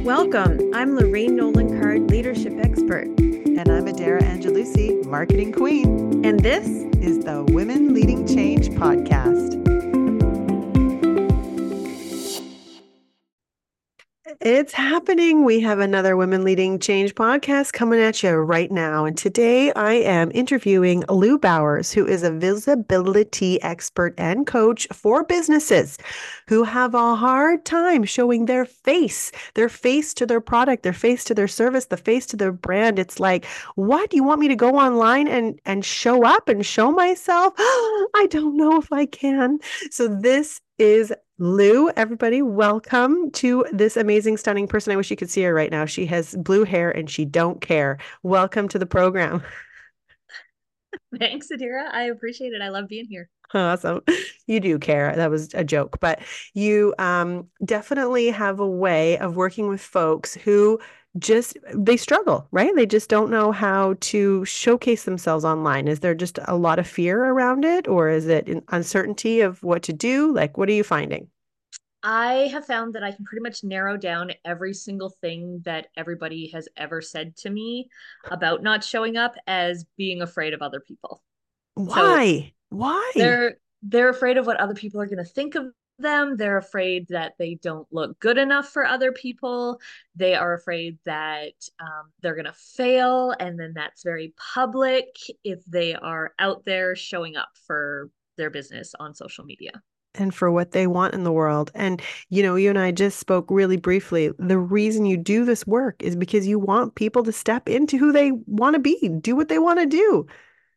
Welcome. I'm Lorraine Nolan Card, leadership expert. And I'm Adara Angelucci, marketing queen. And this is the Women Leading Change podcast. It's happening. We have another Women Leading Change podcast coming at you right now. And today I am interviewing Lou Bowers, who is a visibility expert and coach for businesses who have a hard time showing their face to their product, their face to their service, the face to their brand. It's like, what? You want me to go online and show up and show myself? I don't know if I can. So this is Lou. Everybody, welcome to this amazing, stunning person. I wish you could see her right now. She has blue hair and she don't care. Welcome to the program. Thanks, Adira. I appreciate it. I love being here. Awesome. You do care. That was a joke, but you definitely have a way of working with folks who they struggle, right? They just don't know how to showcase themselves online. Is there just a lot of fear around it, or is it an uncertainty of what to do? Like, what are you finding? I have found that I can pretty much narrow down every single thing that everybody has ever said to me about not showing up as being afraid of other people. Why? Why? They're afraid of what other people are going to think of them. They're afraid that they don't look good enough for other people. They are afraid that they're going to fail, and then that's very public if they are out there showing up for their business on social media. And for what they want in the world. And, you and I just spoke really briefly. The reason you do this work is because you want people to step into who they want to be, do what they want to do.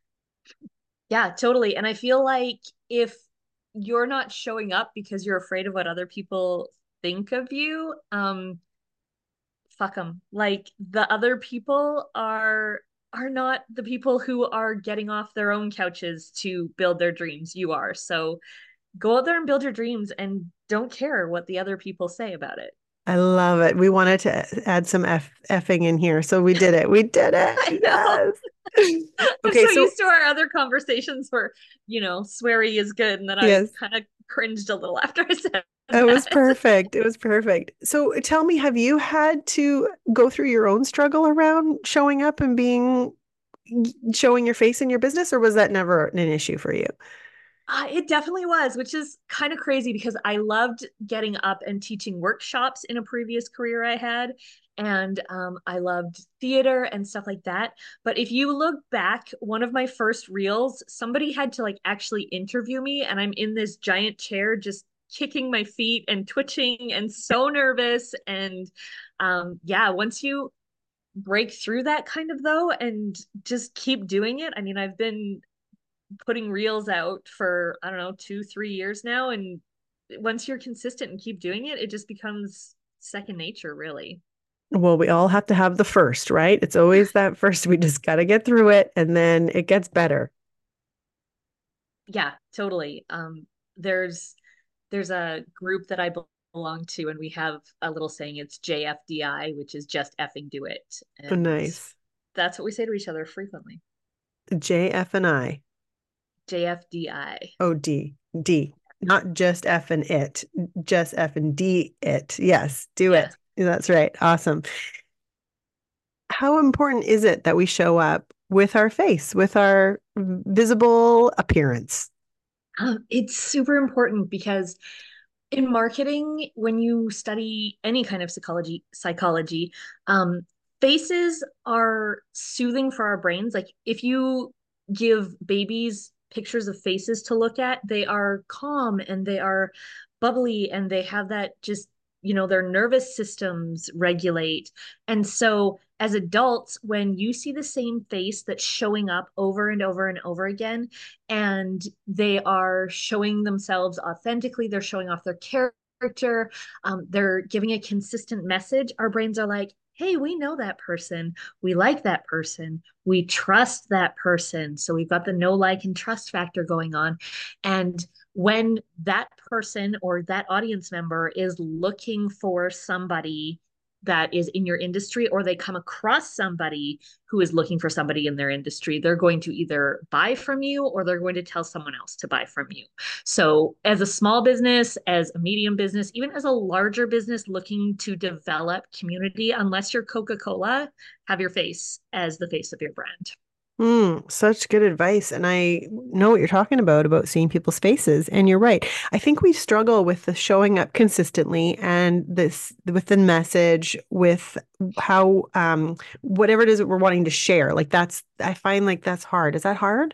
Yeah, totally. And I feel like if you're not showing up because you're afraid of what other people think of you, fuck them. Like, the other people are not the people who are getting off their own couches to build their dreams. You are. So go out there and build your dreams and don't care what the other people say about it. I love it. We wanted to add some effing in here. So we did it. We did it. Yes. Okay, I'm so used to our other conversations where, sweary is good. And then yes. I kind of cringed a little after I said it was perfect. It was perfect. So tell me, have you had to go through your own struggle around showing up and showing your face in your business, or was that never an issue for you? It definitely was, which is kind of crazy because I loved getting up and teaching workshops in a previous career I had. And I loved theater and stuff like that. But if you look back, one of my first reels, somebody had to actually interview me, and I'm in this giant chair just kicking my feet and twitching and so nervous. And once you break through that kind of though and just keep doing it. I mean, I've been putting reels out for, I don't know, 2-3 years now. And once you're consistent and keep doing it, it just becomes second nature, really. Well, we all have to have the first, right? It's always that first. We just got to get through it, and then it gets better. Yeah, totally. There's a group that I belong to, and we have a little saying. It's JFDI, which is just effing do it. And nice. That's what we say to each other frequently. JF and I. JFDI. Oh, D. Not just F and it, just F and D it. Yes, do it. That's right. Awesome. How important is it that we show up with our face, with our visible appearance? It's super important because in marketing, when you study any kind of psychology, faces are soothing for our brains. Like, if you give babies pictures of faces to look at, they are calm and they are bubbly and they have that just, their nervous systems regulate. And so as adults, when you see the same face that's showing up over and over and over again, and they are showing themselves authentically, they're showing off their character, they're giving a consistent message, our brains are like, hey, we know that person. We like that person. We trust that person. So we've got the know, like, and trust factor going on. And when that person or that audience member is looking for somebody that is in your industry, or they come across somebody who is looking for somebody in their industry, they're going to either buy from you or they're going to tell someone else to buy from you. So, as a small business, as a medium business, even as a larger business looking to develop community, unless you're Coca-Cola, have your face as the face of your brand. Such good advice. And I know what you're talking about seeing people's faces. And you're right. I think we struggle with the showing up consistently and this with the message, with how whatever it is that we're wanting to share. Like I find like that's hard. Is that hard?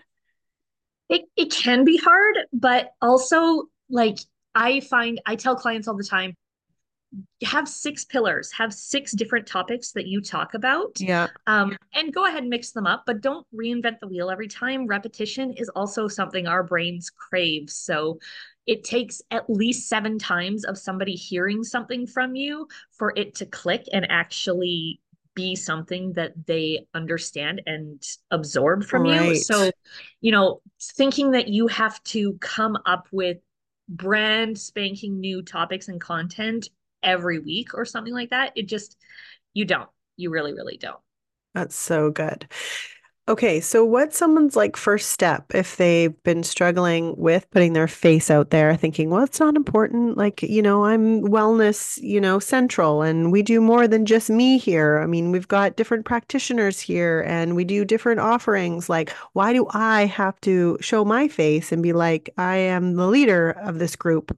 It can be hard, but also like I find I tell clients all the time, have 6 pillars, have 6 different topics that you talk about, Yeah. and go ahead and mix them up, but don't reinvent the wheel every time. Repetition is also something our brains crave. So it takes at least 7 times of somebody hearing something from you for it to click and actually be something that they understand and absorb from you. Right. So, thinking that you have to come up with brand spanking new topics and content every week or something like that. You don't. You really, really don't. That's so good. Okay, so what's someone's like first step if they've been struggling with putting their face out there, thinking, well, it's not important. Like, I'm wellness, central, and we do more than just me here. I mean, we've got different practitioners here and we do different offerings. Like, why do I have to show my face and be like, I am the leader of this group?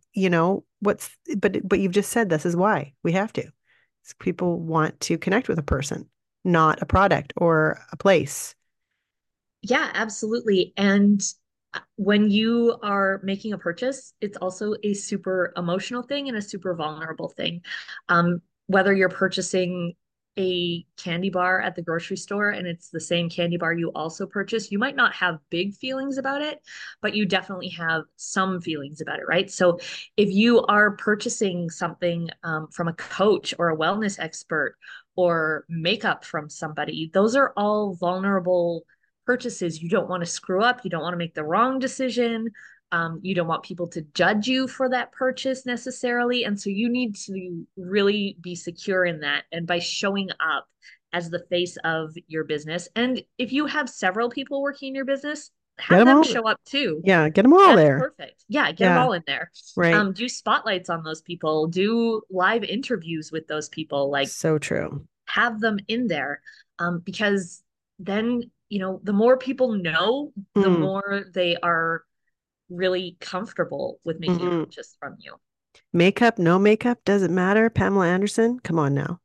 But you've just said this is why we have to. People want to connect with a person, not a product or a place. Yeah, absolutely. And when you are making a purchase, it's also a super emotional thing and a super vulnerable thing. Whether you're purchasing a candy bar at the grocery store and it's the same candy bar you also purchase, you might not have big feelings about it, but you definitely have some feelings about it, right? So if you are purchasing something from a coach or a wellness expert or makeup from somebody, those are all vulnerable purchases. You don't want to screw up. You don't want to make the wrong decision. You don't want people to judge you for that purchase necessarily. And so you need to really be secure in that. And by showing up as the face of your business, and if you have several people working in your business, Get have them them all. show up too. Yeah, get them all That's there. perfect. Yeah, get them Yeah, all in there. right. Do spotlights on those people, do live interviews with those people, like So true. have them in there. Because then, the more people know, the Mm, more they are really comfortable with making a hmm purchase from you. Makeup, no makeup, doesn't matter. Pamela Anderson, come on now.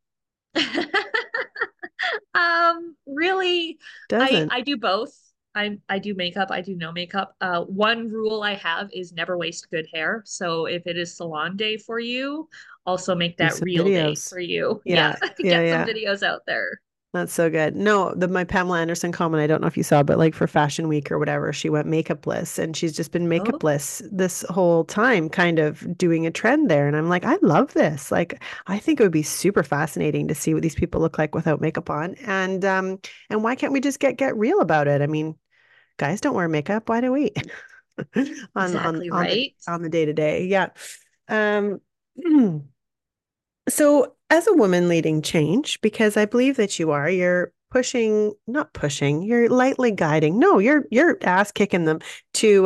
Really, Doesn't. I do both. I do makeup, I do no makeup. One rule I have is never waste good hair. So if it is salon day for you, also make Do that some real day videos. for you. Yeah, Yeah, yeah, get some yeah. videos out there. That's so good. No, my Pamela Anderson comment, I don't know if you saw, but like for Fashion Week or whatever, she went makeupless and she's just been Oh, makeupless this whole time, kind of doing a trend there. And I'm like, I love this. Like, I think it would be super fascinating to see what these people look like without makeup on. And why can't we just get real about it? I mean, guys don't wear makeup. Why do we? On on exactly on the right. on the day to day. Yeah. Um So, as a woman leading change, because I believe that you're pushing, not pushing, you're lightly guiding. No, you're ass kicking them to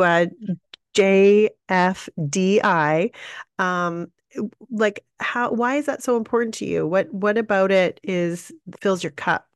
JFDI. Um, like why is that so important to you? What about it is fills your cup?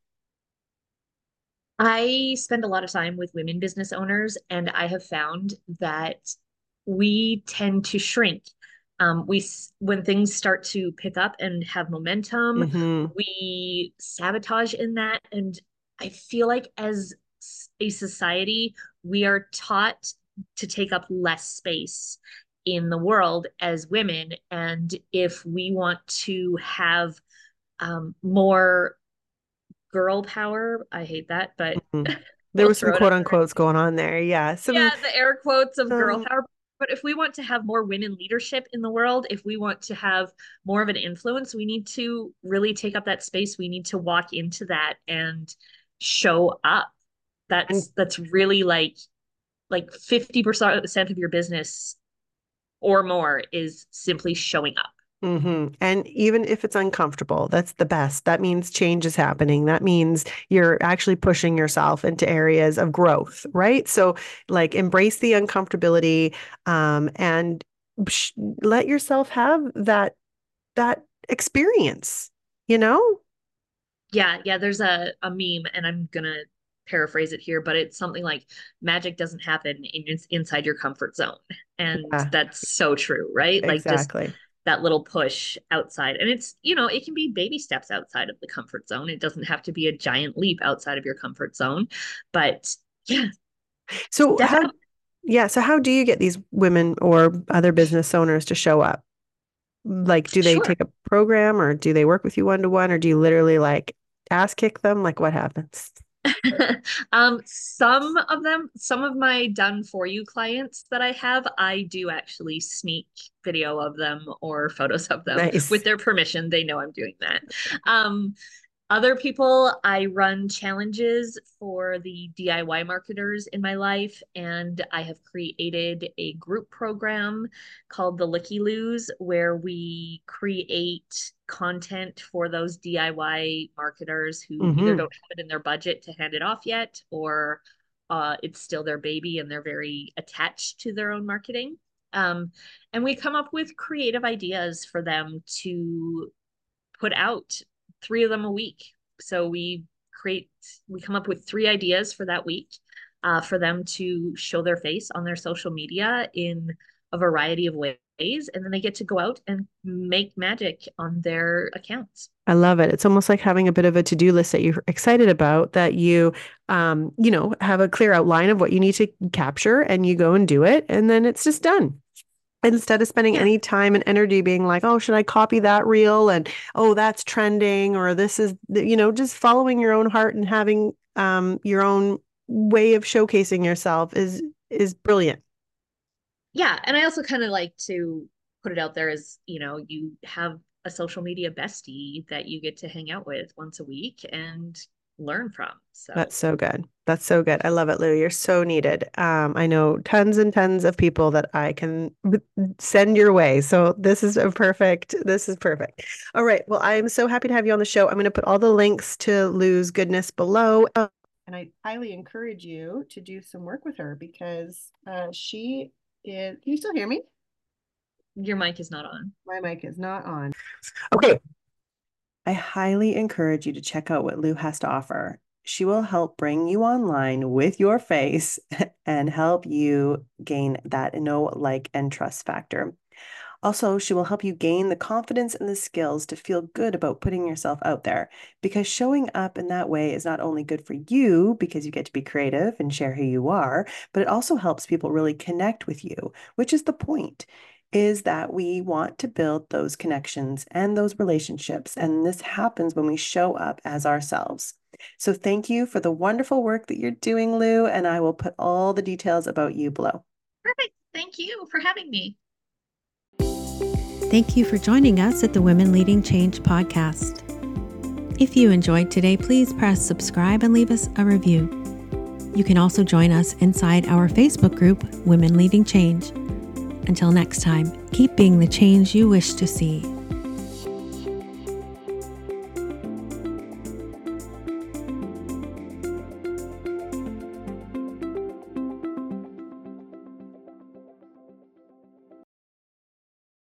I spend a lot of time with women business owners, and I have found that we tend to shrink. When things start to pick up and have momentum, Hmm. we sabotage in that. And I feel like as a society, we are taught to take up less space in the world as women. And if we want to have more girl power. I hate that, but There we'll was some throw it quote out there unquotes anyway. going on there. Yeah. Yeah, the air quotes of girl Some power. But if we want to have more women leadership in the world, if we want to have more of an influence, we need to really take up that space. We need to walk into that and show up. and That's really like 50% of your business or more is simply showing up. And even if it's uncomfortable, that's the best. That means change is happening. That means you're actually pushing yourself into areas of growth, right? So, like, embrace the uncomfortability, and let yourself have that experience, you know? Yeah, there's a meme, and I'm gonna paraphrase it here, but it's something like magic doesn't happen inside your comfort zone. And Yeah, that's so true, right? Like just exactly. that little push outside. And it can be baby steps outside of the comfort zone. It doesn't have to be a giant leap outside of your comfort zone. But yeah, So step how, out. yeah, so how do you get these women or other business owners to show up? Like, do they Sure. take a program, or do they work with you one to one, or do you literally like ass kick them? Like, what happens? Some of my done for you clients that I have, I do actually sneak video of them or photos of them with Nice. their permission. They know I'm doing that. Um, Other people, I run challenges for the DIY marketers in my life, and I have created a group program called the Licky Loos, where we create content for those DIY marketers who either Hmm. don't have it in their budget to hand it off yet, or it's still their baby and they're very attached to their own marketing. Um, and we come up with creative ideas for them to put out, three of them a week. So we come up with three ideas for that week, for them to show their face on their social media in a variety of ways. And then they get to go out and make magic on their accounts. I love it. It's almost like having a bit of a to-do list that you're excited about, that you have a clear outline of what you need to capture, and you go and do it, and then it's just done. Instead of spending Yeah. any time and energy being like, oh, should I copy that reel? And oh, that's trending, or this is, just following your own heart and having your own way of showcasing yourself is brilliant. Yeah. And I also kind of like to put it out there as, you have a social media bestie that you get to hang out with once a week and learn from. That's So so good. That's so good. I love it, Lou. You're so needed. I know tons and tons of people that I can send your way. So this is perfect. All right. Well, I'm so happy to have you on the show. I'm going to put all the links to Lou's goodness below. And I highly encourage you to do some work with her, because she is, can you still hear me? your mic is not on. My mic is not on. Okay. I highly encourage you to check out what Lou has to offer. She will help bring you online with your face and help you gain that know, like, and trust factor. Also, she will help you gain the confidence and the skills to feel good about putting yourself out there, because showing up in that way is not only good for you because you get to be creative and share who you are, but it also helps people really connect with you, which is the point, is that we want to build those connections and those relationships. And this happens when we show up as ourselves. So thank you for the wonderful work that you're doing, Lou, and I will put all the details about you below. Perfect. Thank you for having me. Thank you for joining us at the Women Leading Change podcast. If you enjoyed today, please press subscribe and leave us a review. You can also join us inside our Facebook group, Women Leading Change. Until next time, keep being the change you wish to see.